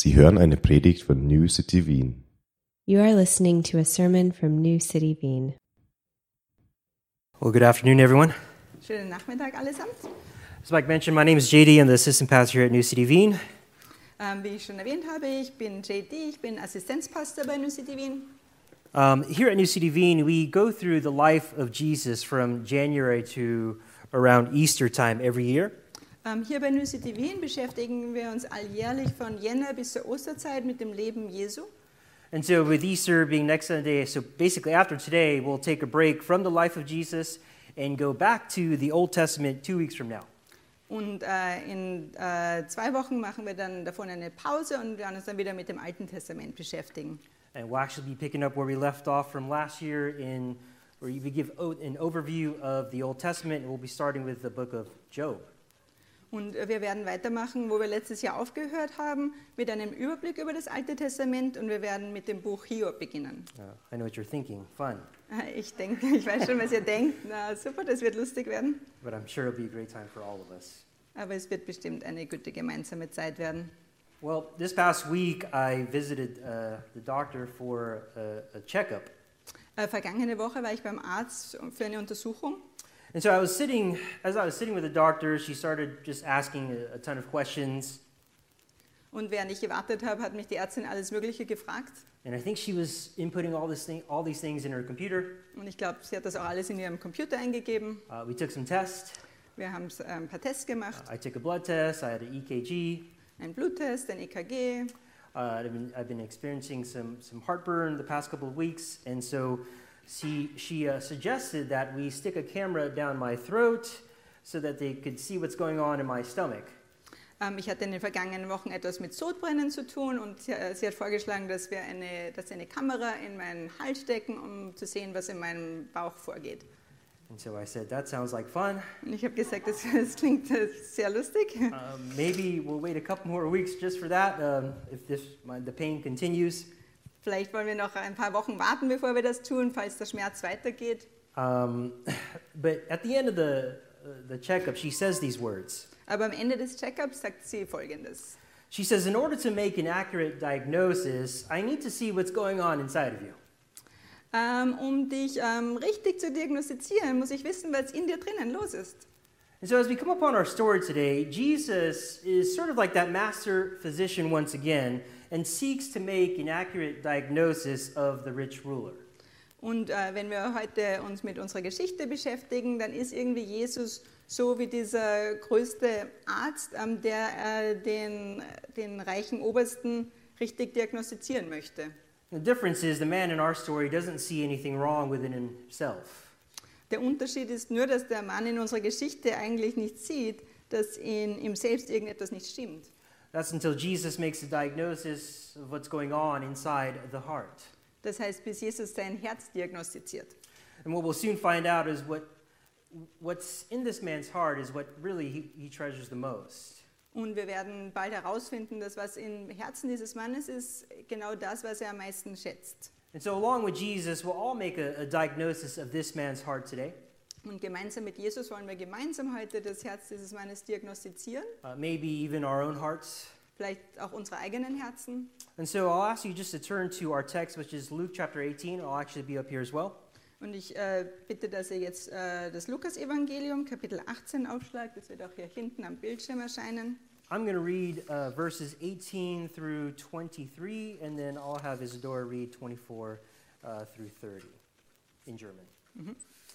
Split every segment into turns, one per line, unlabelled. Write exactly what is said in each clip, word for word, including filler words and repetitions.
Sie hören eine Predigt von New City Wien.
You are listening to a sermon from New City Wien.
Well, good afternoon, everyone.
Schönen Nachmittag allesamt.
As Mike mentioned, my name is J D. I'm the assistant pastor here at New City Wien.
Ähm, wie ich schon erwähnt habe, ich bin J D, ich bin Assistenzpastor bei New City Wien.
Um, here at New City Wien, we go through the life of Jesus from January to around Easter time every year.
Ähm, hier bei New City Wien beschäftigen wir uns alljährlich von Jänner bis zur Osterzeit mit dem Leben Jesu.
And so with Easter being next Sunday, so basically after today, we'll take a break from the life of Jesus and go back to the Old Testament two weeks from now.
Und äh, in äh, zwei Wochen machen wir dann davon eine Pause und werden uns dann wieder mit dem Alten Testament beschäftigen.
And we'll actually be picking up where we left off from last year in where we give an overview of the Old Testament, and we'll be starting with the book of Job.
Und wir werden weitermachen, wo wir letztes Jahr aufgehört haben, mit einem Überblick über das Alte Testament und wir werden mit dem Buch Hiob beginnen.
Uh, I know what you're thinking. Fun.
Ich denke, ich weiß schon, was ihr denkt. Na super, das wird lustig werden.
But I'm sure it'll be a great time for all of us.
Aber es wird bestimmt eine gute gemeinsame Zeit werden.
Well, this past week I visited uh, the doctor for a, a checkup.
Äh, vergangene Woche war ich beim Arzt für eine Untersuchung.
And so I was sitting, as I was sitting with the doctor, she started just asking a, a ton of questions.
Und während ich gewartet habe, hat mich die Ärztin alles Mögliche gefragt.
And I think she was inputting all this thing, all these things in her computer.
Und ich glaube, sie hat das auch alles in ihrem Computer eingegeben.
Uh, we took some tests.
Wir haben äh, ein paar Tests gemacht.
Uh, I took a blood test. I had an E K G.
Ein Bluttest, ein E K G.
Uh, I've been, I've been experiencing some, some heartburn the past couple of weeks, and so she, she uh, suggested that we stick a camera down my throat so that they could see what's going on in my stomach.
Ähm, ich hatte in den vergangenen Wochen etwas mit Sodbrennen zu tun und sie, äh, sie hat vorgeschlagen, dass wir eine, dass sie eine Kamera in meinen Hals stecken, um zu sehen, was in meinem Bauch vorgeht.
And so I said, that sounds like fun.
Und ich habe gesagt, das, das klingt äh, sehr lustig.
Um, maybe we'll wait a couple more weeks just for that, um, if this, my, the pain continues.
Vielleicht wollen wir noch ein paar Wochen warten, bevor wir das tun, falls der Schmerz weitergeht.
Um, but at the end of the, uh, the checkup, she says these words.
Aber am Ende des Checkups sagt sie Folgendes.
She says, in order to make an accurate diagnosis, I need to see what's going on inside of you.
Ähm, um dich ähm, richtig zu diagnostizieren, muss ich wissen, was in dir drinnen los ist.
And so as we come upon our story today, Jesus is sort of like that master physician once again and seeks to make an accurate diagnosis of the rich ruler.
Und äh, wenn wir heute uns mit unserer Geschichte beschäftigen, dann ist irgendwie Jesus so wie dieser größte Arzt, ähm, der äh, den, den reichen Obersten richtig diagnostizieren möchte.
The difference is the man in our story doesn't see anything wrong within himself.
Der Unterschied ist nur, dass der Mann in unserer Geschichte eigentlich nicht sieht, dass in ihm selbst irgendetwas nicht stimmt.
That's until Jesus makes a diagnosis of what's going on inside the heart.
Das heißt, bis Jesus sein Herz diagnostiziert.
And what we'll soon find out is what what's in this man's heart is what really he, he treasures the most.
Und wir werden bald herausfinden, dass was im Herzen dieses Mannes ist, genau das, was er am meisten schätzt.
And so along with Jesus, we'll all make a, a diagnosis of this man's heart today.
Und gemeinsam mit Jesus wollen wir gemeinsam heute das Herz dieses Mannes diagnostizieren.
Uh, maybe even our own hearts.
Vielleicht auch unsere eigenen Herzen.
And so I'll ask you just to turn to our text, which is Luke chapter eighteen. It'll actually be up here as well.
Und ich äh, bitte, dass ihr jetzt äh, das Lukas-Evangelium, Kapitel achtzehn, aufschlagt. Das wird auch hier hinten am Bildschirm erscheinen.
I'm going to read uh, verses eighteen through twenty-three, and then I'll have Isadora read twenty-four uh, through thirty in German.
Mhm.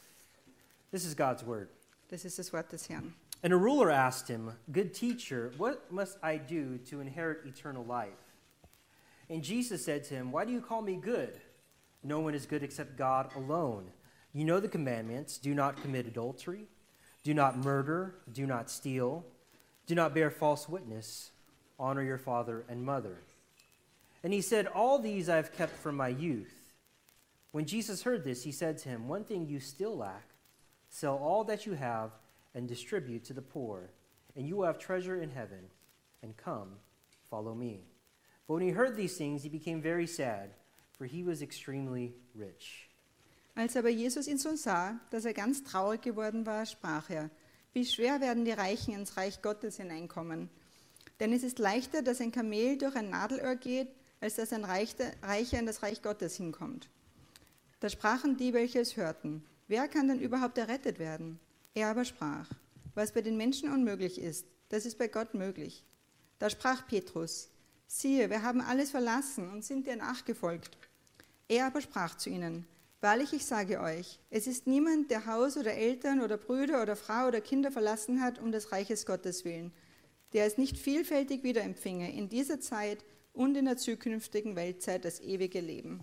This is God's word.
Das ist das Wort des Herrn.
And a ruler asked him, "Good teacher, what must I do to inherit eternal life?" And Jesus said to him, "Why do you call me good? No one is good except God alone. You know the commandments: do not commit adultery, do not murder, do not steal, do not bear false witness, honor your father and mother." And he said, "All these I have kept from my youth." When Jesus heard this, he said to him, "One thing you still lack. Sell all that you have and distribute to the poor, and you will have treasure in heaven. And come, follow me." But when he heard these things, he became very sad, for he was extremely rich.
Als aber Jesus ihn so sah, dass er ganz traurig geworden war, sprach er: Wie schwer werden die Reichen ins Reich Gottes hineinkommen. Denn es ist leichter, dass ein Kamel durch ein Nadelöhr geht, als dass ein Reicher Reicher in das Reich Gottes hinkommt. Da sprachen die, welche es hörten: Wer kann denn überhaupt errettet werden? Er aber sprach: Was bei den Menschen unmöglich ist, das ist bei Gott möglich. Da sprach Petrus: Siehe, wir haben alles verlassen und sind dir nachgefolgt. Er aber sprach zu ihnen: Wahrlich, ich sage euch, es ist niemand, der Haus oder Eltern oder Brüder oder Frau oder Kinder verlassen hat, um des Reiches Gottes willen, der es nicht vielfältig wiederempfinge in dieser Zeit und in der zukünftigen Weltzeit das ewige Leben.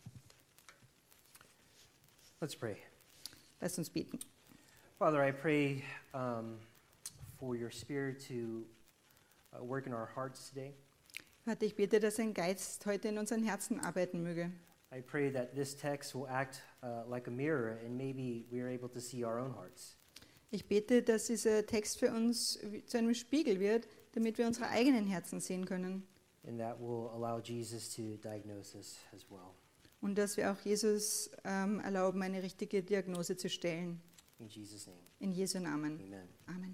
Let's pray.
Lasst uns beten.
Father, I pray um, for your Spirit to uh, work in our hearts today.
Vater, ich bitte, dass dein Geist heute in unseren Herzen arbeiten möge.
I pray that this text will act uh, like a mirror and maybe we are able to see our own hearts.
Ich bete, dass dieser Text für uns zu einem Spiegel wird, damit wir unsere eigenen Herzen sehen können.
And that will allow Jesus to diagnose us as well.
Und dass wir auch Jesus ähm, erlauben, eine richtige Diagnose zu stellen.
In Jesus' name,
In Jesu Namen.
amen.
Amen.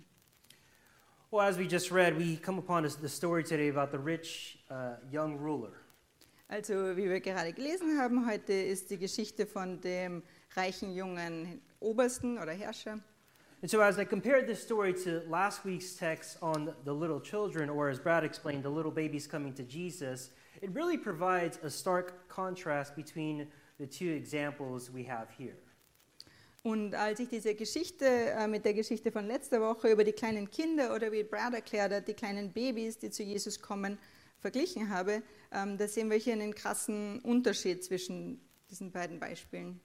Well, as we just read, we come upon this, the story today about the rich uh, young ruler.
Also, wie wir gerade gelesen haben, heute ist die Geschichte von dem reichen jungen Obersten oder Herrscher.
And so as I compared this story to last week's text on the little children, or as Brad explained, the little babies coming to Jesus, it really provides a stark contrast between the two examples we have here.
Und als ich diese Geschichte äh, mit der Geschichte von letzter Woche über die kleinen Kinder oder wie Brad erklärt hat, die kleinen Babys, die zu Jesus kommen, verglichen habe, ähm, da sehen wir hier einen krassen Unterschied zwischen diesen beiden Beispielen.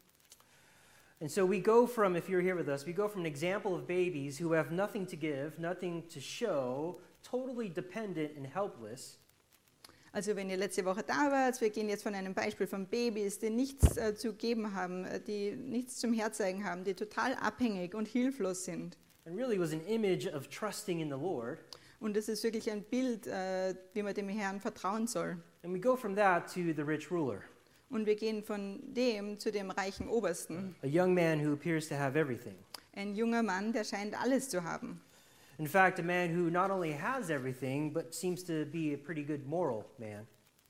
And so we go from, if you're here with us, we go from an example of babies who have nothing to give, nothing to show, totally dependent and helpless.
Also wenn ihr letzte Woche da wart, wir gehen jetzt von einem Beispiel von Babys, die nichts äh, zu geben haben, äh, die nichts zum Herzeigen haben, die total abhängig und hilflos sind.
And really was an image of trusting in the Lord.
Und es ist wirklich ein Bild, äh, wie man dem Herrn vertrauen soll.
And we go from that to the rich ruler,
Und wir gehen von dem zu dem reichen Obersten.
a young man who appears to have everything.
Ein junger Mann, der scheint alles zu haben.
In fact, a man who not only has everything, but seems to be a pretty good moral man.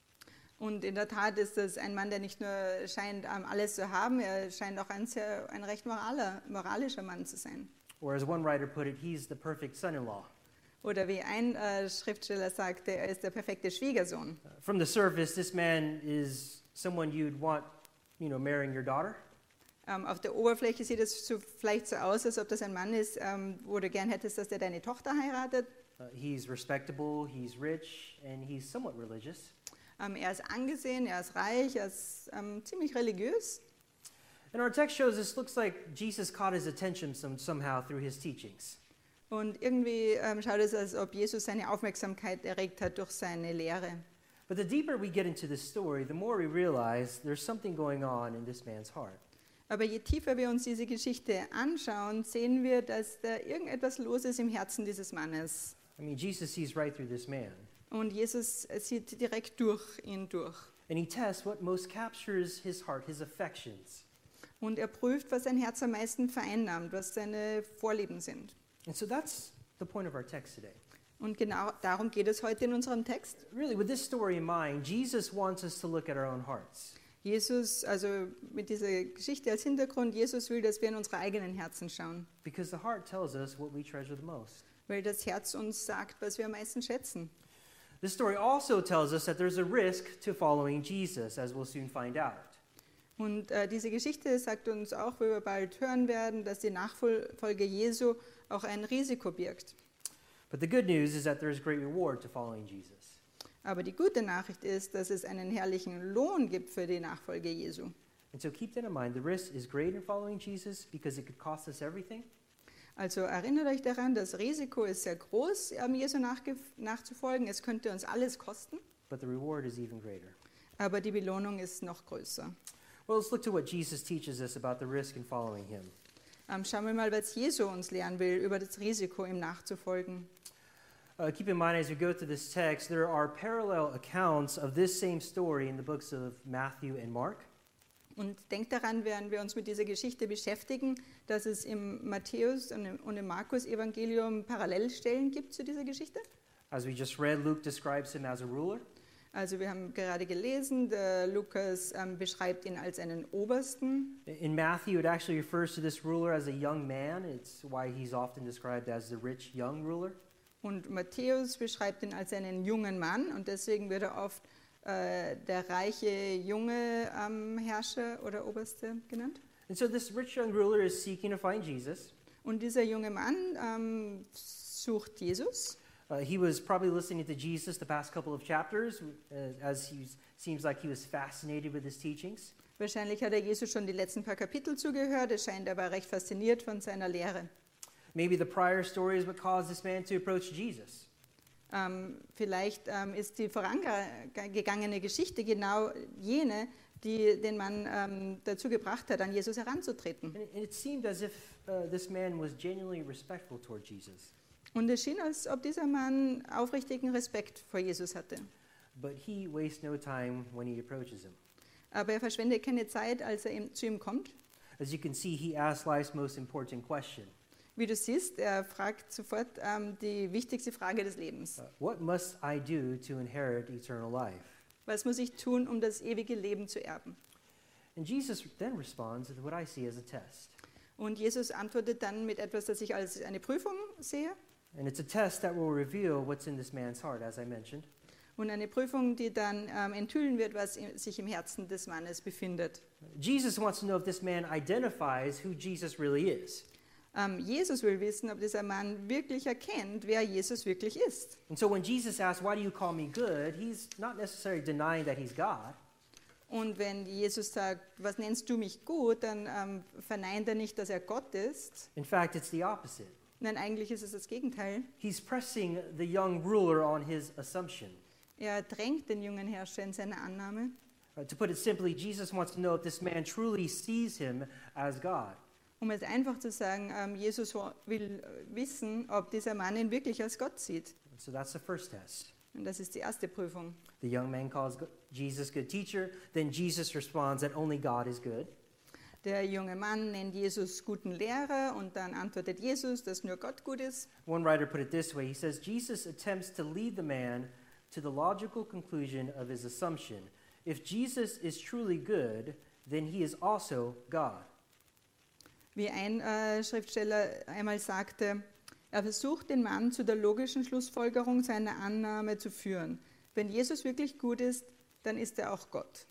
Und in der Tat ist das ein Mann, der nicht nur scheint ähm, alles zu haben, er scheint auch ein, sehr, ein recht moraler, moralischer Mann zu sein.
Or as one writer put it, he's the perfect son-in-law.
Oder wie ein äh, Schriftsteller sagte, er ist der perfekte Schwiegersohn.
Uh, from the surface, this man is someone you'd want, you know, marrying your daughter.
Ähm, auf der Oberfläche sieht es so, vielleicht so aus, als ob das ein Mann ist, ähm, wo du gern hättest, dass der deine Tochter heiratet.
Uh, he's respectable, he's rich, and he's somewhat religious.
Ähm, er ist angesehen, er ist reich, er ist ähm, ziemlich religiös.
And our text shows this looks like Jesus caught his attention some, somehow through his teachings.
Und irgendwie ähm, schaut es, als ob Jesus seine Aufmerksamkeit erregt hat durch seine Lehre.
But the deeper we get into this story, the more we realize there's something going on in this man's heart.
Aber je tiefer wir uns diese Geschichte anschauen, sehen wir, dass da irgendetwas los ist im Herzen dieses Mannes.
I mean, Jesus sees right through this man.
Und Jesus sieht direkt durch ihn durch.
And he tests what most captures his heart, his affections.
Und er prüft, was sein Herz am meisten vereinnahmt, was seine Vorlieben sind.
And so that's the point of our text today.
Und genau darum geht es heute in unserem Text.
Really, with this story in mind, Jesus wants us to look at our own hearts.
Jesus, also mit dieser Geschichte als Hintergrund, Jesus will, dass wir in unsere eigenen Herzen schauen.
Because the heart tells us what we treasure the most.
Weil das Herz uns sagt, was wir am meisten schätzen.
This story also tells us that there's a risk to following Jesus, as we'll soon find out.
Und äh, diese Geschichte sagt uns auch, wie wir bald hören werden, dass die Nachfolge Jesu auch ein Risiko birgt.
But the good news is that there is great reward to following Jesus.
Aber die gute Nachricht ist, dass es einen herrlichen Lohn gibt für die Nachfolge Jesu.
And so keep that in mind. The risk is great in following Jesus because it could cost us everything.
Also erinnert euch daran, das Risiko ist sehr groß, um Jesu nachge- nachzufolgen. Es könnte uns alles kosten,
But the reward is even greater.
aber die Belohnung ist noch größer.
Well, let's look to what Jesus teaches us about the risk in following him.
Ähm, schauen wir mal, was Jesu uns lehren will über das Risiko, ihm nachzufolgen.
Uh, keep in mind as we go through this text, there are parallel accounts of this same story in the books of Matthew and Mark.
Und denkt daran, während wir uns mit dieser Geschichte beschäftigen, dass es im Matthäus und im, und im Markus-Evangelium Parallelstellen gibt zu dieser Geschichte.
As we just read, Luke describes him as a ruler.
Also wir haben gerade gelesen, der Lukas ähm, beschreibt ihn als einen Obersten.
In Matthew, it actually refers to this ruler as a young man. It's why he's often described as the rich young ruler.
Und Matthäus beschreibt ihn als einen jungen Mann und deswegen wird er oft äh, der reiche junge ähm, Herrscher oder Oberste genannt.
And so this rich young ruler is seeking to find Jesus.
Und dieser junge Mann ähm, sucht Jesus.
Uh, he was probably listening to Jesus the past couple of chapters, uh, as he seems like he was fascinated with his teachings.
Wahrscheinlich hat er Jesus schon die letzten paar Kapitel zugehört, er scheint aber recht fasziniert von seiner Lehre.
Maybe the prior story is what caused this man to approach Jesus.
Ähm, vielleicht ähm, ist die vorangegangene Geschichte genau jene, die den Mann ähm, dazu gebracht hat, an Jesus heranzutreten.
And it, and it seemed as if uh, this man was genuinely respectful toward Jesus.
Und es schien, als ob dieser Mann aufrichtigen Respekt vor Jesus hatte.
But he wastes no time when he approaches him.
Aber er verschwendet keine Zeit, als er ihm, zu ihm kommt.
As you can see, he asks life's most important question.
Wie du siehst, er fragt sofort ähm, die wichtigste Frage des Lebens.
Uh, what must I do to inherit eternal life?
Was muss ich tun, um das ewige Leben zu erben?
And Jesus then responds with what I see as a test.
Und Jesus antwortet dann mit etwas, das ich als eine Prüfung sehe.
And it's a test that will reveal what's in this man's heart, as I mentioned.
Und eine Prüfung, die dann ähm, enthüllen wird, was in, sich im Herzen des Mannes befindet.
Jesus wants to know if this man identifies who Jesus really is.
Ähm, Jesus will wissen, ob dieser Mann wirklich erkennt, wer Jesus wirklich ist.
And so when Jesus asks, why do you call me good, he's not necessarily denying that he's God.
Und wenn Jesus sagt, was nennst du mich gut, dann ähm, verneint er nicht, dass er Gott ist.
In fact, it's the opposite.
Nein, eigentlich ist es das Gegenteil.
He's pressing the young ruler on his assumption.
Er drängt den jungen Herrscher in seine Annahme.
Uh, to put it simply, Jesus wants to know if this man truly sees him as God.
Um es einfach zu sagen, ähm, Jesus will wissen, ob dieser Mann ihn wirklich als Gott sieht.
So that's the first test.
Und das ist die erste Prüfung.
The young man calls go- Jesus good teacher. Then Jesus responds that only God is good.
Der junge Mann nennt Jesus guten Lehrer und dann antwortet Jesus, dass nur Gott gut ist.
One writer put it this way. He says, Jesus attempts to lead the man to the logical conclusion of his assumption. If Jesus is truly good, then he is also God.
Wie ein äh, Schriftsteller einmal sagte, er versucht den Mann zu der logischen Schlussfolgerung seiner Annahme zu führen. Wenn Jesus wirklich gut ist, dann ist er auch Gott.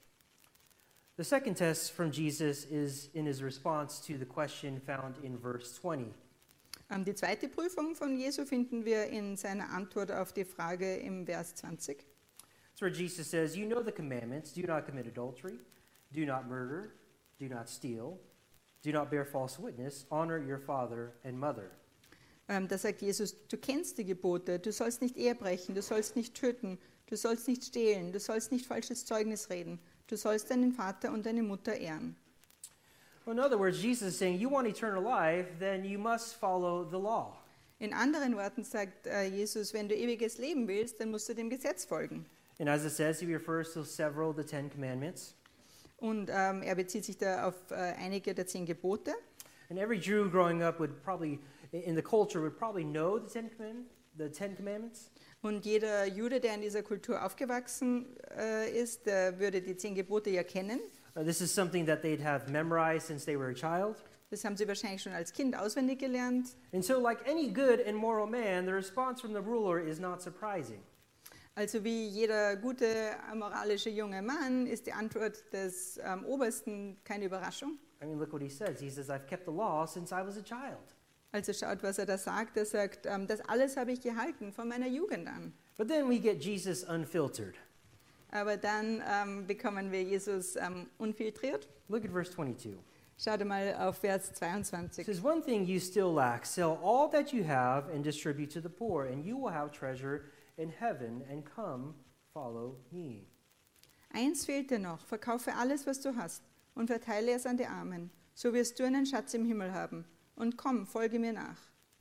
The second test from Jesus is in his response to the question found in verse twenty.
Ähm, die zweite Prüfung von Jesu finden wir in seiner Antwort auf die Frage im Vers zwanzig.
It's where Jesus says, you know the commandments, do not commit adultery, do not murder, do not steal, do not bear false witness, honor your father and mother.
Ähm, da sagt Jesus, du kennst die Gebote, du sollst nicht Ehe brechen, du sollst nicht töten, du sollst nicht stehlen, du sollst nicht falsches Zeugnis reden, du sollst deinen Vater und deine Mutter ehren.
Well, in other words, Jesus is saying, you want eternal life, then you must follow the law.
In anderen Worten sagt äh, Jesus, wenn du ewiges Leben willst, dann musst du dem Gesetz folgen.
And as it says, he refers to several of the Ten Commandments.
Und ähm, er bezieht sich da auf äh, einige der zehn Gebote.
And every Jew growing up would probably, in the culture, would probably know the Ten, Command- the Ten Commandments.
Und jeder Jude, der in dieser Kultur aufgewachsen äh, ist, der würde die zehn Gebote ja kennen.
Uh, this is something that they'd have memorized since they were a child.
Das haben sie wahrscheinlich schon als Kind auswendig gelernt.
And so, like any good and moral man, the response from the ruler is not surprising.
Also wie jeder gute, moralische junge Mann ist die Antwort des ähm, Obersten keine Überraschung.
I mean, look what he says. He says, I've kept the law since I was a child.
Also schaut, was er da sagt. Er sagt, ähm, das alles habe ich gehalten von meiner Jugend an.
But then we get Jesus unfiltered.
Aber dann ähm, bekommen wir Jesus ähm, unfiltriert.
Look at verse twenty-two.
Schaut mal auf Vers
It
zweiundzwanzig.
says, one thing you still lack, sell all that you have and distribute to the poor, and you will have treasure in heaven, and come, follow me.
Eins fehlt dir noch, verkaufe alles, was du hast, und verteile es an die Armen. So wirst du einen Schatz im Himmel haben. Und komm, folge mir nach.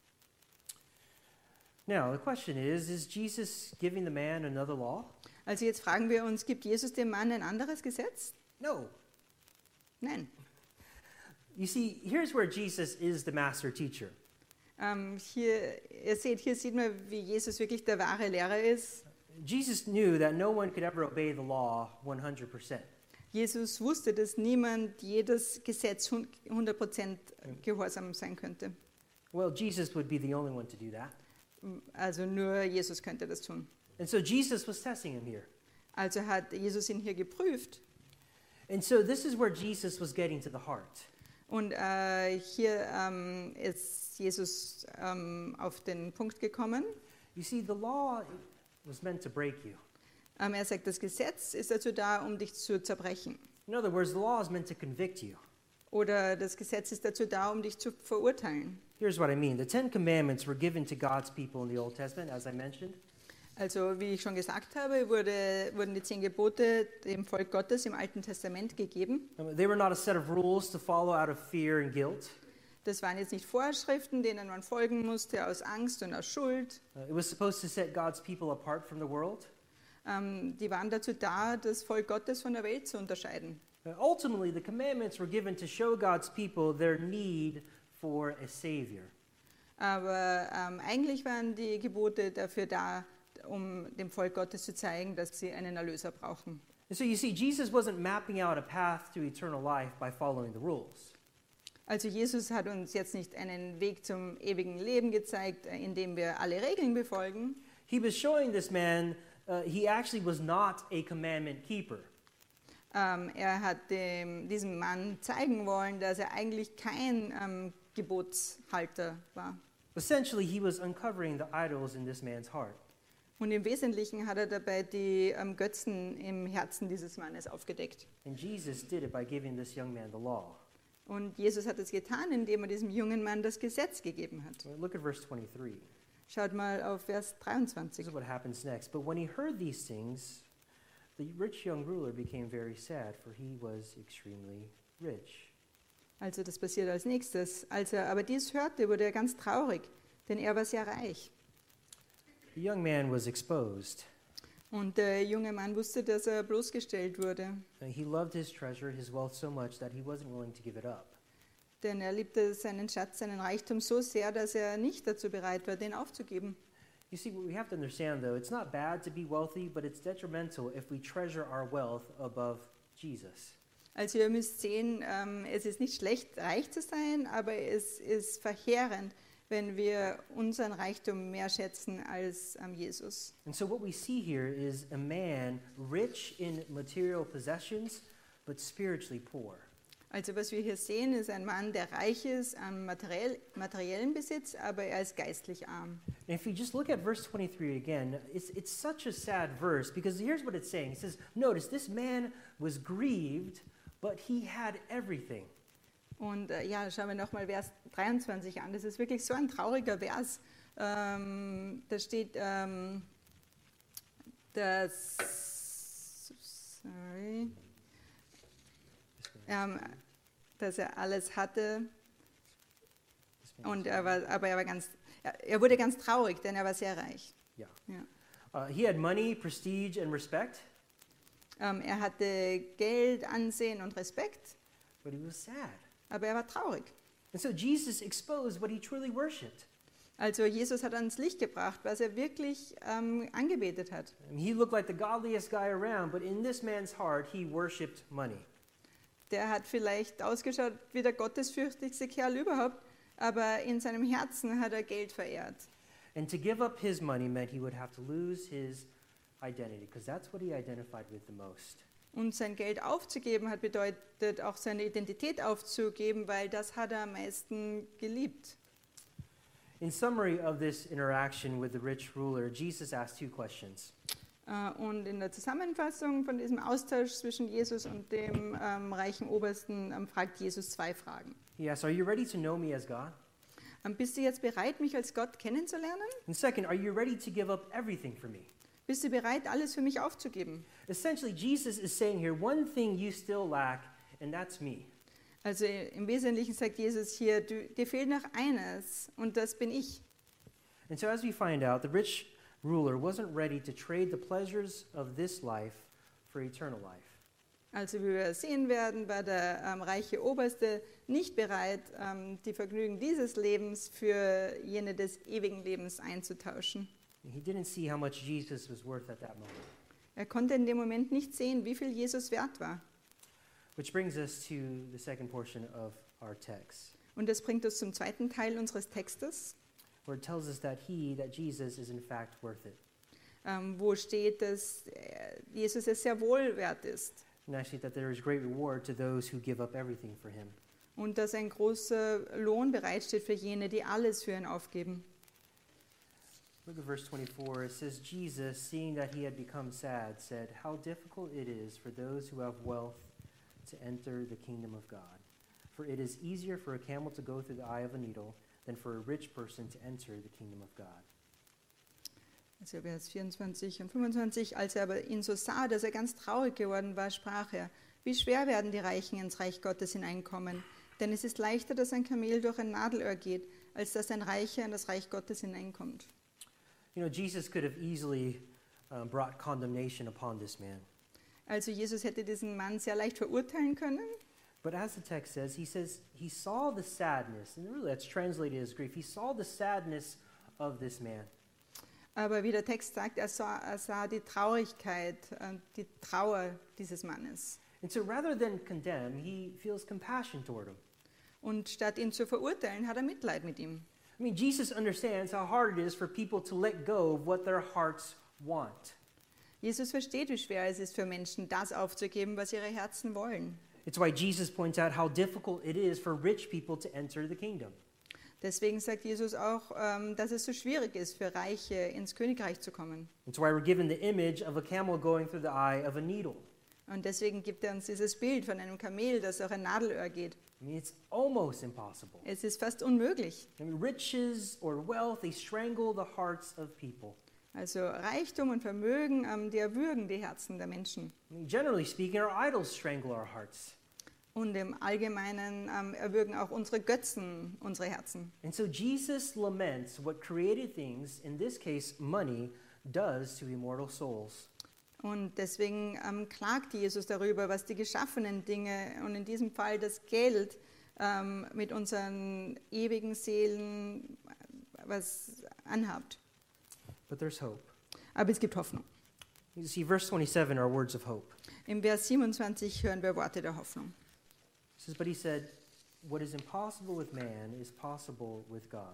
Now, the question is, is Jesus giving the man another law?
Also jetzt fragen wir uns, gibt Jesus dem Mann ein anderes Gesetz?
No.
Nein.
You see, here's where Jesus is the master teacher.
Ähm, hier, ihr seht, hier sieht man, wie Jesus wirklich der wahre Lehrer ist.
Jesus knew that no one could ever obey the law one hundred percent.
Jesus wusste, dass niemand jedes Gesetz hundert Prozent gehorsam sein könnte.
Well, Jesus would be the only one to do that.
Also nur Jesus könnte das tun.
And so Jesus was testing him here.
Also hat Jesus ihn hier geprüft.
And so this is where Jesus was getting to the heart.
Und äh, hier ähm, ist Jesus ähm, auf den Punkt gekommen.
You see, the law was meant to break you.
Ähm, er sagt, das Gesetz ist dazu da, um dich zu zerbrechen.
In other words, the law is meant to convict you.
Oder das Gesetz ist dazu da, um dich zu verurteilen.
Here's what I mean. The Ten Commandments were given to God's people in the Old Testament, as I mentioned.
Also wie ich schon gesagt habe, wurde, wurden die zehn Gebote dem Volk Gottes im Alten Testament gegeben.
They were not a set of rules to follow out of fear and guilt.
Das waren jetzt nicht Vorschriften, denen man folgen musste aus Angst und aus Schuld.
Uh, it was supposed to set God's people apart from the world.
Ähm, die waren dazu da, das Volk Gottes von der Welt zu unterscheiden.
Uh, ultimately, the commandments were given to show God's people their need for a Savior.
Aber ähm, eigentlich waren die Gebote dafür da, um dem Volk Gottes zu zeigen, dass sie einen Erlöser brauchen.
And so you see, Jesus wasn't mapping out a path to eternal life by following the rules.
Also Jesus hat uns jetzt nicht einen Weg zum ewigen Leben gezeigt, äh, indem wir alle Regeln befolgen.
He was showing this man uh, he actually was not a commandment keeper.
Ähm, er hat dem, diesem Mann zeigen wollen, dass er eigentlich kein ähm, Gebotshalter war.
Essentially, he was uncovering the idols in this man's heart.
Und im Wesentlichen hat er dabei die ähm, Götzen im Herzen dieses Mannes aufgedeckt.
And Jesus did it by giving this young man the law.
Und Jesus hat es getan, indem er diesem jungen Mann das Gesetz gegeben hat.
Look at verse twenty-three.
Schaut mal auf Vers
This
dreiundzwanzig.
is what happens next. But when he heard these things, the rich young ruler became very sad, for he was extremely rich.
Also das passiert als nächstes. Als er aber dies hörte, wurde er ganz traurig, denn er war sehr reich.
The young man was exposed.
Und der junge Mann wusste, dass er bloßgestellt wurde,
He loved his treasure, his wealth so much that he wasn't willing to give it up.
denn er liebte seinen Schatz, seinen Reichtum so sehr, dass er nicht dazu bereit war, den aufzugeben.
You see, what we have to understand, though, it's not bad to be wealthy, but it's detrimental if we treasure our wealth above Jesus.
Also ihr müsst sehen, ähm, es ist nicht schlecht, reich zu sein, aber es ist verheerend, wenn wir unseren Reichtum mehr schätzen als ähm, Jesus.
And so what we see here is a man rich in material possessions, but spiritually poor.
Also was wir hier sehen, ist ein Mann, der reich ist am materiell, materiellen Besitz, aber er ist geistlich arm.
And if you just look at verse twenty-three again, it's, it's such a sad verse, because here's what it's saying. It says, notice, this man was grieved, but he had everything.
Und äh, ja, schauen wir nochmal Vers dreiundzwanzig an. Das ist wirklich so ein trauriger Vers. Ähm, da steht, ähm, dass, sorry, ähm, dass er alles hatte, und er war, aber er war ganz, er, er wurde ganz traurig, denn er war sehr reich.
Yeah.
Ja.
Uh, he had money, prestige, and respect,
Ähm, er hatte Geld, Ansehen und Respekt,
but he was sad.
aber er war traurig.
And so Jesus exposed what he truly worshipped.
Also Jesus hat ans Licht gebracht, was er wirklich ähm, angebetet hat.
I mean, he looked like the godliest guy around, but in this man's heart, he worshipped money.
Der hat vielleicht ausgeschaut wie der gottesfürchtigste Kerl überhaupt, aber in seinem Herzen hat er Geld verehrt.
And to give up his money meant he would have to lose his identity, because that's what he identified with the most.
Und sein Geld aufzugeben hat bedeutet, auch seine Identität aufzugeben, weil das hat er am meisten geliebt.
In summary of this interaction with the rich ruler, Jesus asked two questions.
Äh, Und in der Zusammenfassung von diesem Austausch zwischen Jesus und dem ähm, reichen Obersten ähm, fragt Jesus zwei Fragen.
He asked, are you ready to know me as God?
Ähm, Bist du jetzt bereit, mich als Gott kennenzulernen?
And second, are you ready to give up everything for me?
Bist du bereit, alles für mich aufzugeben?
Essentially, Jesus is saying here, one thing you still lack, and that's me.
Also im Wesentlichen sagt Jesus hier, du, dir fehlt noch eines und das bin ich.
And so as we find out, the rich ruler wasn't ready to trade the pleasures of this life for eternal life.
Also wie wir sehen werden, war der ähm, reiche Oberste nicht bereit, ähm, die Vergnügen dieses Lebens für jene des ewigen Lebens einzutauschen.
He didn't see how much Jesus was worth at that moment.
Er konnte in dem Moment nicht sehen, wie viel Jesus wert war.
Which brings us to the second portion of our text,
Und das bringt uns zum zweiten Teil unseres Textes,
where it tells us that he, that Jesus, is in fact worth it.
ähm, wo steht, dass äh, Jesus es sehr wohl wert ist
And actually that there is great reward to those who give up everything for him.
und dass ein großer Lohn bereitsteht für jene, die alles für ihn aufgeben.
Look at verse twenty-four. It says, Jesus, seeing that he had become sad, said, how difficult it is for those who have wealth to enter the kingdom of God. For it is easier for a camel to go through the eye of a needle than for a rich person to enter the kingdom of God.
Also Vers vierundzwanzig und fünfundzwanzig. Als er aber ihn so sah, dass er ganz traurig geworden war, sprach er, wie schwer werden die Reichen ins Reich Gottes hineinkommen. Denn es ist leichter, dass ein Kamel durch ein Nadelöhr geht, als dass ein Reicher in das Reich Gottes hineinkommt.
You know, Jesus could have easily um, brought condemnation upon this man.
Also Jesus hätte diesen Mann sehr leicht verurteilen können.
But as the text says, he says he saw the sadness, and really that's translated as grief. He saw the sadness of this man.
Aber wie der Text sagt, er sah, er sah die Traurigkeit, äh, die Trauer dieses Mannes.
And so rather than condemn, he feels compassion toward him.
Und statt ihn zu verurteilen, hat er Mitleid mit ihm.
I mean, Jesus understands how hard it is for people to let go of what their hearts want.
Jesus versteht, wie schwer es ist für Menschen, das aufzugeben, was ihre Herzen wollen.
It's why Jesus points out how difficult it is for rich people to enter the kingdom.
Deswegen sagt Jesus auch, ähm, dass es so schwierig ist, für Reiche ins Königreich zu kommen.
It's why we're given the image of a camel going through the eye of a needle.
Und deswegen gibt er uns dieses Bild von einem Kamel, das durch ein Nadelöhr geht.
I mean, it's almost impossible.
Es ist fast unmöglich.
I mean, riches or wealth, they strangle the hearts of people.
Also Reichtum und Vermögen, ähm, die erwürgen die Herzen der Menschen.
I mean, generally speaking, our idols strangle our hearts.
Und im Allgemeinen ähm, erwürgen auch unsere Götzen unsere Herzen.
And so Jesus laments what created things, in this case money, does to immortal souls.
Und deswegen ähm, klagt Jesus darüber, was die geschaffenen Dinge und in diesem Fall das Geld ähm, mit unseren ewigen Seelen was anhabt.
But there's hope.
Aber es gibt Hoffnung.
You see, verse twenty-seven are words of hope.
Im Vers siebenundzwanzig hören wir Worte der Hoffnung.
It says, but he said, what is impossible with man is possible with God.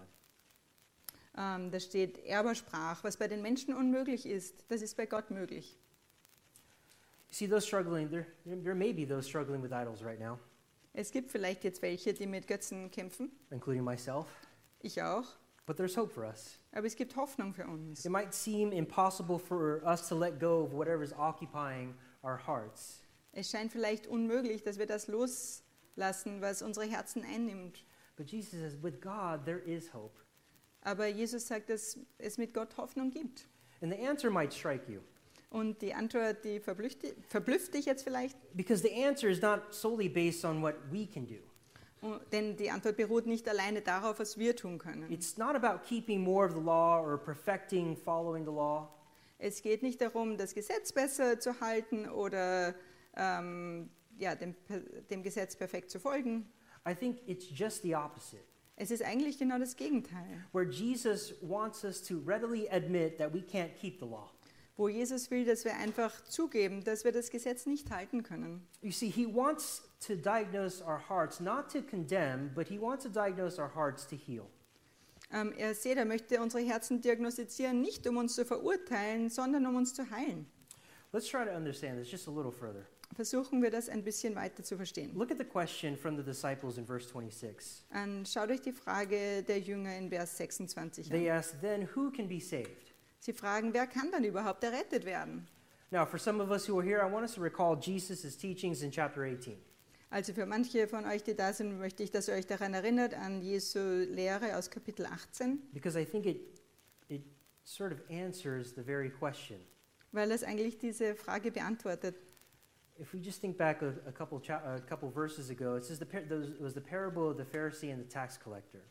Ähm, da steht, er aber sprach, was bei den Menschen unmöglich ist, das ist bei Gott möglich.
You see, those struggling, there, there may be those struggling with idols right now,
Es gibt vielleicht jetzt welche, die mit Götzen kämpfen,
including myself,
ich auch,
but there's hope for us.
aber es gibt Hoffnung für uns.
It might seem impossible for us to let go of whatever is occupying our hearts.
Es scheint vielleicht unmöglich, dass wir das loslassen, was unsere Herzen einnimmt.
But Jesus says, with God, there is hope.
Aber Jesus sagt, dass es mit Gott Hoffnung gibt.
And the answer might strike you,
Und die Antwort, die verblüfft, verblüfft dich jetzt vielleicht,
because the answer is not solely based on what we can do.
Und- denn die Antwort beruht nicht alleine darauf, was wir tun können.
It's not about keeping more of the law or perfecting following the law.
Es geht nicht darum, das Gesetz besser zu halten oder ähm, ja, dem, dem Gesetz perfekt zu folgen.
I think it's just the opposite,
Es ist eigentlich genau das Gegenteil.
where Jesus wants us to readily admit that we can't keep the law.
Wo Jesus will, dass wir einfach zugeben, dass wir das Gesetz nicht halten können.
You see, he wants to diagnose our hearts, not to condemn, but he wants to diagnose our hearts to heal.
Ähm, er sieht, er möchte unsere Herzen diagnostizieren, nicht um uns zu verurteilen, sondern um uns zu heilen.
Let's try to understand this just a little further.
Versuchen wir das ein bisschen weiter zu verstehen.
Look at the question from the disciples in verse twenty-six.
Und schaut euch die Frage der Jünger in Vers sechsundzwanzig
They
an.
ask, then who can be saved?
Sie fragen, wer kann dann überhaupt errettet werden?
Now, for some of us who are here, I want us to recall Jesus' teachings in chapter eighteen.
Also für manche von euch, die da sind, möchte ich, dass ihr euch daran erinnert, an Jesu Lehre aus Kapitel achtzehn,
Because I think it, it sort of answers the very question.
weil es eigentlich diese Frage beantwortet.
If we just think back a, a couple cha- a couple verses ago, it says the par- those, it was the parable of the Pharisee and the tax collector.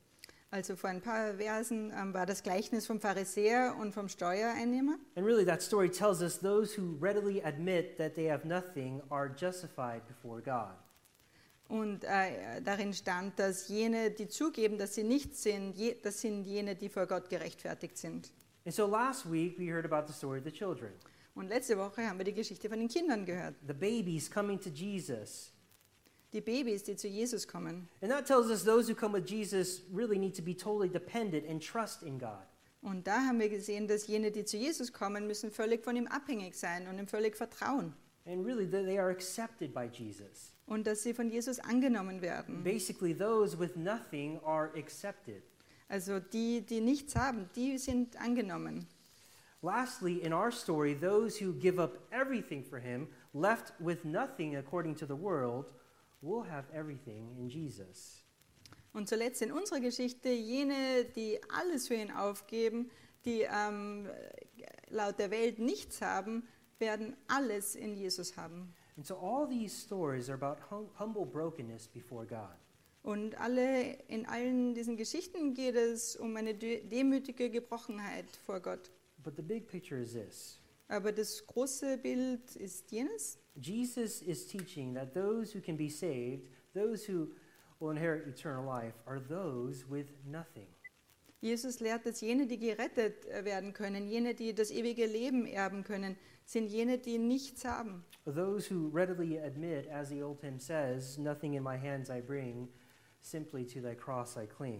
Also vor ein paar Versen ähm, war das Gleichnis vom Pharisäer und vom Steuereinnehmer.
And really, that story tells us those who readily admit that they have nothing are justified before God.
Und äh, darin stand, dass jene, die zugeben, dass sie nichts sind, je, das sind jene, die vor Gott gerechtfertigt sind.
And so last week, we heard about the story of the children,
Und letzte Woche haben wir die Geschichte von den Kindern gehört.
the babies coming to Jesus.
Die Babys, die zu Jesus kommen.
And that tells us those who come with Jesus really need to be totally dependent and trust in God.
Und da haben wir gesehen, dass jene, die zu Jesus kommen, müssen völlig von ihm abhängig sein und ihm völlig vertrauen.
And really, that they are accepted by Jesus.
Und dass sie von Jesus angenommen werden.
Basically, those with nothing are accepted.
Also die, die nichts haben, die sind angenommen.
Lastly, in our story, those who give up everything for him, left with nothing according to the world, will have everything in Jesus.
Und zuletzt in unserer Geschichte, jene, die alles für ihn aufgeben, die ähm, laut der Welt nichts haben, werden alles in Jesus haben.
And so all these stories are about hum- humble brokenness before God.
Und alle, in allen diesen Geschichten geht es um eine dö- demütige Gebrochenheit vor Gott.
But the big picture is this.
Aber das große Bild ist jenes:
Jesus is teaching that those who can be saved, those who will inherit eternal life, are those with nothing.
Jesus lehrt, dass jene, die gerettet werden können, jene, die das ewige Leben erben können, sind jene, die nichts haben.
Those who readily admit, as the old hymn says, nothing in my hands I bring, simply to thy cross I cling.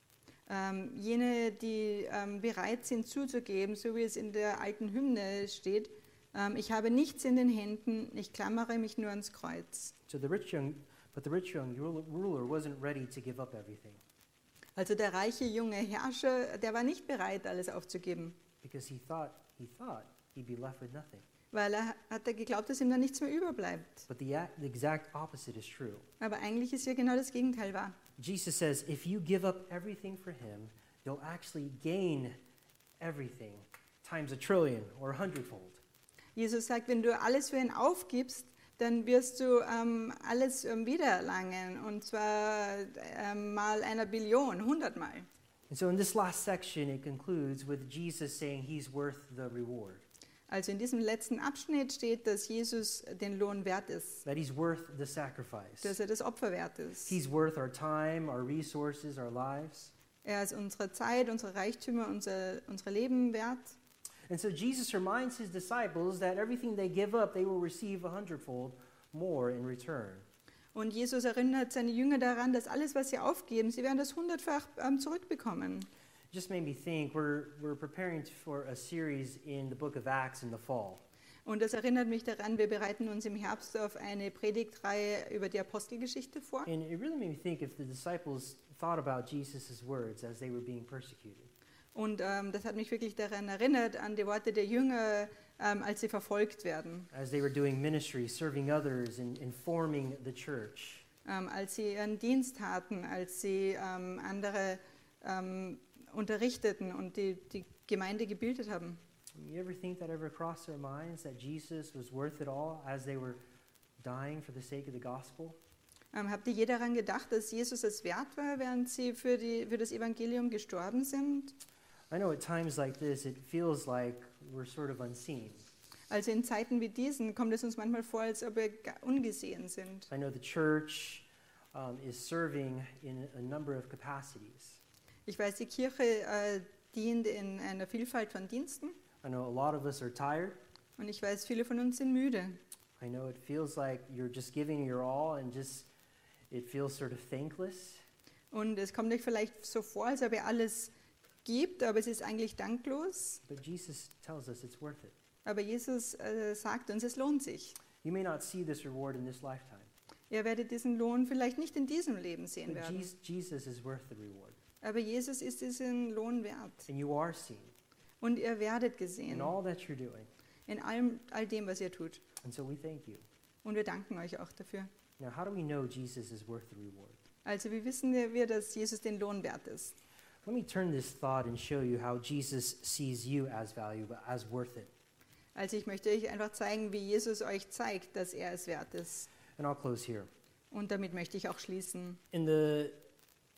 Ähm, jene, die ähm, bereit sind zuzugeben, so wie es in der alten Hymne steht, ähm, ich habe nichts in den Händen, ich klammere mich nur ans Kreuz.
So the rich young, but the rich young ruler ruler wasn't ready to give up everything
Also der reiche junge Herrscher, der war nicht bereit, alles aufzugeben,
because he thought he thought he'd be left with nothing.
weil er hat er geglaubt, dass ihm dann nichts mehr überbleibt.
But the, a- the exact opposite is true.
Aber eigentlich ist ja genau das Gegenteil wahr.
Jesus says, if you give up everything for him, you'll actually gain everything times a trillion or a hundredfold.
Jesus sagt, wenn du alles für ihn aufgibst, dann wirst du ähm, alles ähm, wiedererlangen, und zwar ähm, mal einer Billion, hundertmal.
And so in this last section, it concludes with Jesus saying he's worth the reward,
Also in diesem letzten Abschnitt steht, dass Jesus den Lohn wert ist,
that he's worth the sacrifice.
dass er das Opfer wert ist.
He's worth our time, our resources, our lives.
Er ist unsere Zeit, unsere Reichtümer, unser, unsere Leben wert.
And so Jesus reminds his disciples that everything they give up, they will receive a hundredfold more in return.
Und Jesus erinnert seine Jünger daran, dass alles, was sie aufgeben, sie werden das hundertfach ähm, zurückbekommen.
Just made me think we're, we're preparing for a series in the book of Acts in the fall.
Und das erinnert mich daran, wir bereiten uns im Herbst auf eine Predigtreihe über die Apostelgeschichte vor.
And it really made me think if the disciples thought about Jesus' words as they were being persecuted.
Und ähm, das hat mich wirklich daran erinnert, an die Worte der Jünger, ähm, als sie verfolgt werden,
As they were doing ministry, serving others, and informing the church.
ähm, als sie ihren Dienst taten, als sie ähm, andere ähm, unterrichteten und die, die Gemeinde gebildet haben.
You ever think that ever crossed their minds that Jesus was worth it all as they were dying for the sake of the gospel?
Ähm, habt ihr je daran gedacht, dass Jesus es wert war, während sie für, die, für das Evangelium gestorben sind?
I know at times like this, it feels like we're sort of unseen.
Also in Zeiten wie diesen kommt es uns manchmal vor, als ob wir ga- ungesehen sind.
I know the church um, is serving in a number of capacities.
Ich weiß, die Kirche äh, dient in einer Vielfalt von Diensten,
I know a lot of us are tired.
und ich weiß, viele von uns sind müde.
I know it feels like you're just giving your all and just, it feels sort of thankless.
Und es kommt euch vielleicht so vor, als ob ihr alles gibt, aber es ist eigentlich danklos.
But Jesus tells us it's worth it.
Aber Jesus äh, sagt uns, es lohnt sich.
You may not see this reward in this lifetime,
Ihr werdet diesen Lohn vielleicht nicht in diesem Leben sehen
but
werden.
Jesus, Jesus is worth the reward.
Aber Jesus ist diesen Lohn wert.
And you are seen
Und ihr werdet
in
gesehen
all that you're doing.
in allem, all dem, was ihr tut.
And so we thank you.
Und wir danken euch auch dafür.
Now, how do we know Jesus is worth the reward?
Also wie wissen wir, dass Jesus den Lohn wert ist?
Let me turn this thought and show you how Jesus sees you as valuable, as worth it.
Also ich möchte euch einfach zeigen, wie Jesus euch zeigt, dass er es wert ist.
And I'll close here.
Und damit möchte ich auch schließen.
In the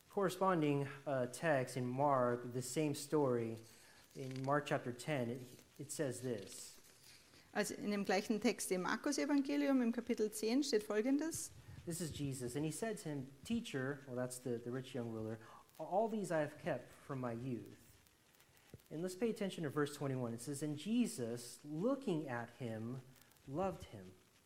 corresponding uh, text in Mark, the same story, in Mark chapter ten, it, it says this.
Also in dem gleichen Text im Markus-Evangelium im Kapitel zehn steht Folgendes.
This is Jesus, and he said to him, Teacher, well, that's the, the rich young ruler, all these I have kept from my youth. And let's pay attention to verse twenty-one. It says, And Jesus, looking at him, loved him.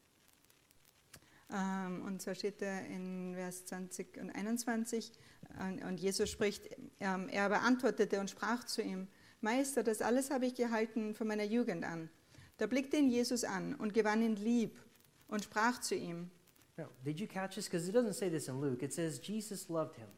Ähm, und zwar steht da in Vers zwanzig und einundzwanzig, und, und Jesus spricht, ähm, er aber antwortete und sprach zu ihm, Meister, das alles habe ich gehalten von meiner Jugend an. Da blickte ihn Jesus an und gewann ihn lieb und sprach zu ihm.
Now, did you catch this? Because it doesn't say this in Luke. It says Jesus loved him.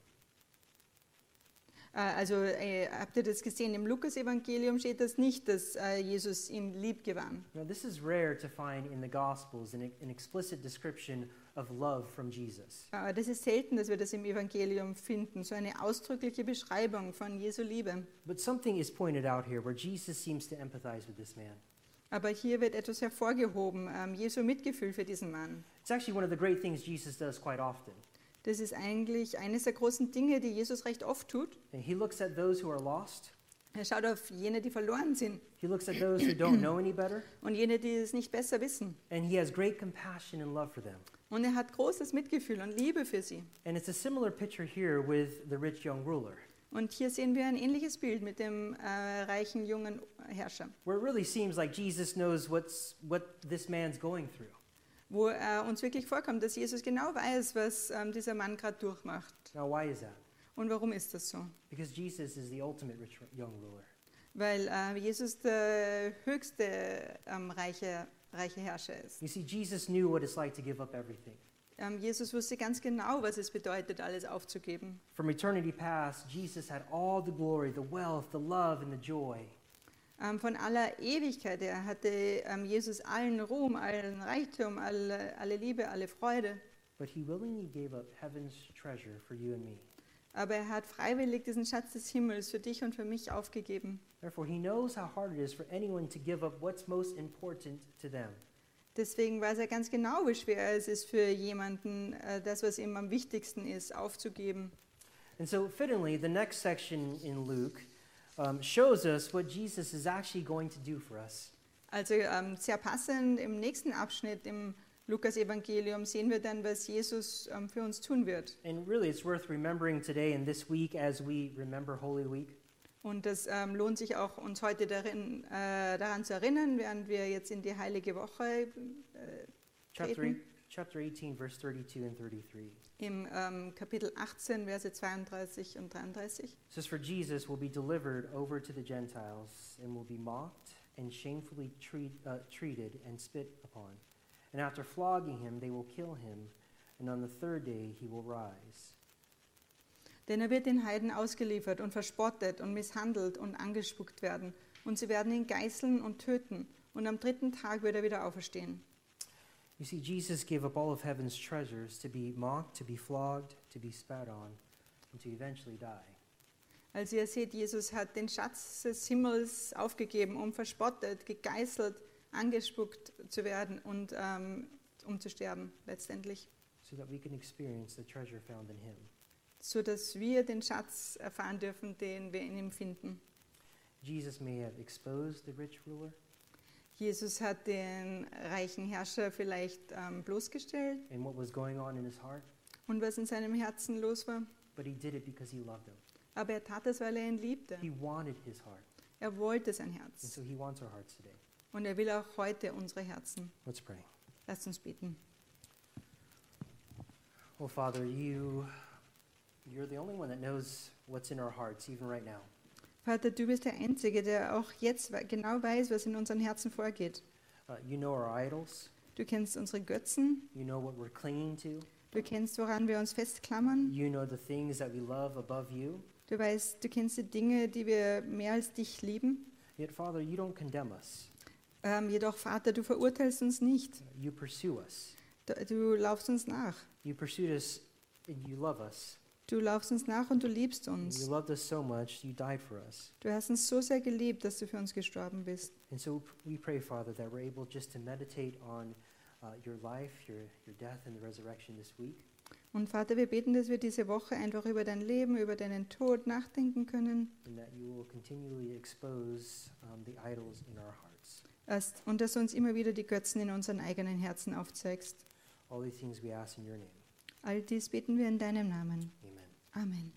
Äh, also äh, habt ihr das gesehen? Im Lukas-Evangelium steht das nicht, dass äh, Jesus ihn lieb gewann.
Now, this is rare to find in the Gospels, an, an explicit description of love from Jesus.
Äh, das ist selten, dass wir das im Evangelium finden, so eine ausdrückliche Beschreibung von Jesu Liebe.
But something is pointed out here where Jesus seems to empathize with this man.
Aber hier wird etwas hervorgehoben, ähm, Jesu Mitgefühl für diesen Mann.
It's actually one of the great things Jesus does quite often.
Das ist eigentlich eines der großen Dinge, die Jesus recht oft tut.
And he looks at those who are lost.
Er schaut auf jene, die verloren sind
He looks at those who don't know any better.
und jene, die es nicht besser wissen.
And he has great compassion and love for them.
Und er hat großes Mitgefühl und Liebe für sie.
And it's a similar picture here with the rich young ruler,
Und hier sehen wir ein ähnliches Bild mit dem äh, reichen jungen Herrscher,
where it really seems like Jesus knows what's, what this man's going through.
wo äh, uns wirklich vorkommt, dass Jesus genau weiß, was ähm, dieser Mann gerade durchmacht.
Now, why is that?
Und warum ist das so?
Because Jesus is the ultimate rich young ruler.
Weil äh, Jesus der höchste ähm, reiche, reiche Herrscher ist.
You see, Jesus knew what it's like to give up everything.
Ähm, Jesus wusste ganz genau, was es bedeutet, alles aufzugeben.
From eternity past, Jesus had all the glory, the wealth, the love, and the joy.
Ähm, von aller Ewigkeit her hatte ähm, Jesus allen Ruhm, allen Reichtum, alle, alle Liebe, alle Freude.
But he willingly gave up heaven's treasure for you and me.
Aber er hat freiwillig diesen Schatz des Himmels für dich und für mich aufgegeben.
Therefore, he knows how hard it is for anyone to give up what's most important to them.
Deswegen weiß er ganz genau, wie schwer es ist für jemanden, äh, das, was ihm am wichtigsten ist, aufzugeben.
And so, fittingly, the next section in Luke um, shows us what Jesus is actually going to do for us.
Also ähm, sehr passend im nächsten Abschnitt im Lukas-Evangelium sehen wir dann, was Jesus ähm, für uns tun wird.
And really, it's worth remembering today and this week as we remember Holy Week.
Und das ähm, lohnt sich auch, uns heute darin, äh, daran zu erinnern, während wir jetzt in die Heilige Woche äh,
Chapter,
treten.
eight, chapter eighteen, verse thirty-two and thirty-three.
Im ähm, Kapitel achtzehn, Verse zweiunddreißig und dreiunddreißig.
It says, For Jesus will be delivered over to the Gentiles and will be mocked and shamefully treat, uh, treated and spit upon. And after flogging him, they will kill him, and on the third day he will rise.
Denn er wird den Heiden ausgeliefert und verspottet und misshandelt und angespuckt werden. Und sie werden ihn geißeln und töten. Und am dritten Tag wird er wieder auferstehen.
You see, Jesus gave up all of heaven's treasures to be mocked, to be flogged, to be spat on, and to eventually die.
Also ihr seht, Jesus hat den Schatz des Himmels aufgegeben, um verspottet, gegeißelt, angespuckt zu werden und ähm, um zu sterben letztendlich.
So that we can experience the treasure found in him.
So dass wir den Schatz erfahren dürfen, den wir in ihm finden.
Jesus may have exposed the rich ruler,
Jesus hat den reichen Herrscher vielleicht ähm, bloßgestellt
and what was going on in his heart,
und was in seinem Herzen los war.
but he did it because he loved him.
Aber er tat es, weil er ihn liebte.
He wanted his heart,
Er wollte sein
and
Herz.
so he wants our hearts today.
Und er will auch heute unsere Herzen.
Let's pray.
Lasst uns beten.
Oh, Father, you, you're the only one that knows what's in our hearts, even right now.
Vater, du bist der Einzige, der auch jetzt we- genau weiß, was in unseren Herzen vorgeht.
Uh, you know our idols.
Du kennst unsere Götzen.
You know what we're clinging to.
Du kennst, woran wir uns festklammern.
You know the things that we love above you.
Du weißt, du kennst die Dinge, die wir mehr als dich lieben.
Yet, Father, you don't condemn us.
Ähm, jedoch, Vater, du verurteilst uns nicht.
You pursue us.
Du, du laufst uns nach.
You pursued us and you love us.
Du laufst uns nach und du liebst
You
uns.
loved us so much, you died for us.
Du hast uns so sehr geliebt, dass du für uns gestorben bist.
And so we pray, Father, that we're able just to meditate on uh, your life, your, your death, and the resurrection this week.
Und Vater, wir beten, dass wir diese Woche einfach über dein Leben, über deinen Tod nachdenken können.
and that you will continually expose um, the idols in our hearts.
Erst- Und dass du uns immer wieder die Götzen in unseren eigenen Herzen aufzeigst.
All these things we ask in your name.
All dies beten wir in deinem Namen.
Amen.
Amen.